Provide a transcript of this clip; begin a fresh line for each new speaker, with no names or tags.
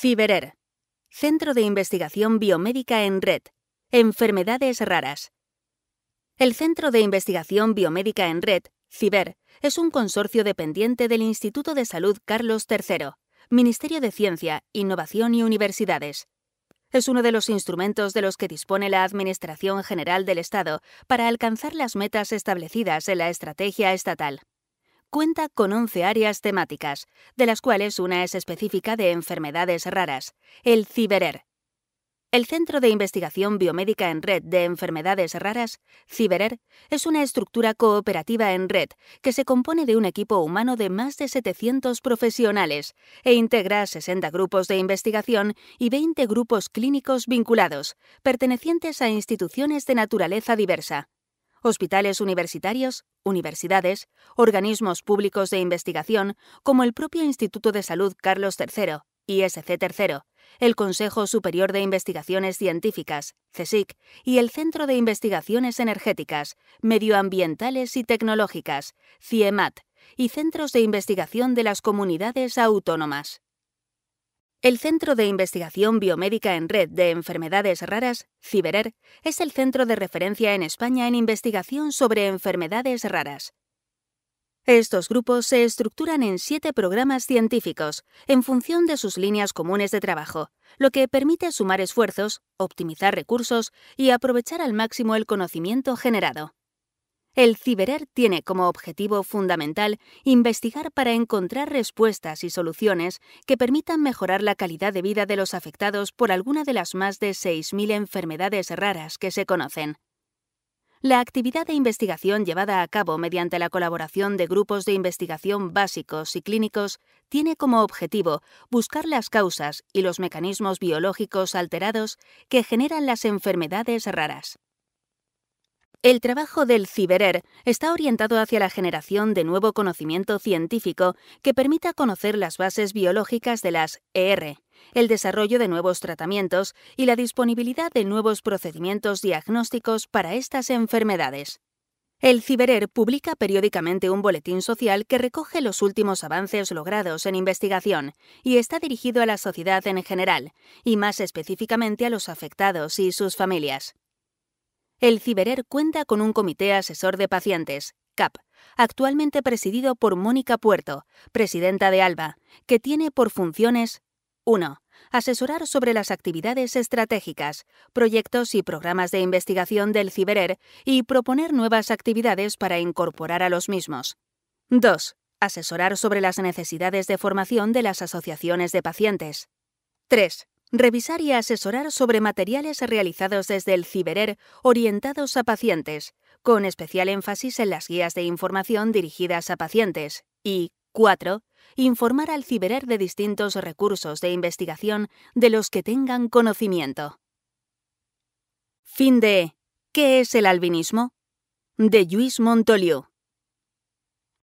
CIBERER, Centro de Investigación Biomédica en Red, Enfermedades Raras. El Centro de Investigación Biomédica en Red, CIBER, es un consorcio dependiente del Instituto de Salud Carlos III, Ministerio de Ciencia, Innovación y Universidades. Es uno de los instrumentos de los que dispone la Administración General del Estado para alcanzar las metas establecidas en la estrategia estatal. Cuenta con 11 áreas temáticas, de las cuales una es específica de enfermedades raras, el CIBERER. El Centro de Investigación Biomédica en Red de Enfermedades Raras, CIBERER, es una estructura cooperativa en red que se compone de un equipo humano de más de 700 profesionales e integra 60 grupos de investigación y 20 grupos clínicos vinculados, pertenecientes a instituciones de naturaleza diversa. Hospitales universitarios, universidades, organismos públicos de investigación, como el propio Instituto de Salud Carlos III, ISC III, el Consejo Superior de Investigaciones Científicas, CSIC, y el Centro de Investigaciones Energéticas, Medioambientales y Tecnológicas, CIEMAT, y Centros de Investigación de las Comunidades Autónomas. El Centro de Investigación Biomédica en Red de Enfermedades Raras, CIBERER, es el centro de referencia en España en investigación sobre enfermedades raras. Estos grupos se estructuran en 7 programas científicos, en función de sus líneas comunes de trabajo, lo que permite sumar esfuerzos, optimizar recursos y aprovechar al máximo el conocimiento generado. El CIBERER tiene como objetivo fundamental investigar para encontrar respuestas y soluciones que permitan mejorar la calidad de vida de los afectados por alguna de las más de 6.000 enfermedades raras que se conocen. La actividad de investigación llevada a cabo mediante la colaboración de grupos de investigación básicos y clínicos tiene como objetivo buscar las causas y los mecanismos biológicos alterados que generan las enfermedades raras. El trabajo del CIBERER está orientado hacia la generación de nuevo conocimiento científico que permita conocer las bases biológicas de las ER, el desarrollo de nuevos tratamientos y la disponibilidad de nuevos procedimientos diagnósticos para estas enfermedades. El CIBERER publica periódicamente un boletín social que recoge los últimos avances logrados en investigación y está dirigido a la sociedad en general, y más específicamente a los afectados y sus familias. El CIBERER cuenta con un comité asesor de pacientes, CAP, actualmente presidido por Mónica Puerto, presidenta de ALBA, que tiene por funciones 1. Asesorar sobre las actividades estratégicas, proyectos y programas de investigación del CIBERER y proponer nuevas actividades para incorporar a los mismos. 2. Asesorar sobre las necesidades de formación de las asociaciones de pacientes. 3. Revisar y asesorar sobre materiales realizados desde el CIBERER orientados a pacientes, con especial énfasis en las guías de información dirigidas a pacientes. Y 4. Informar al CIBERER de distintos recursos de investigación de los que tengan conocimiento. Fin de ¿Qué es el albinismo? De Lluís Montoliu.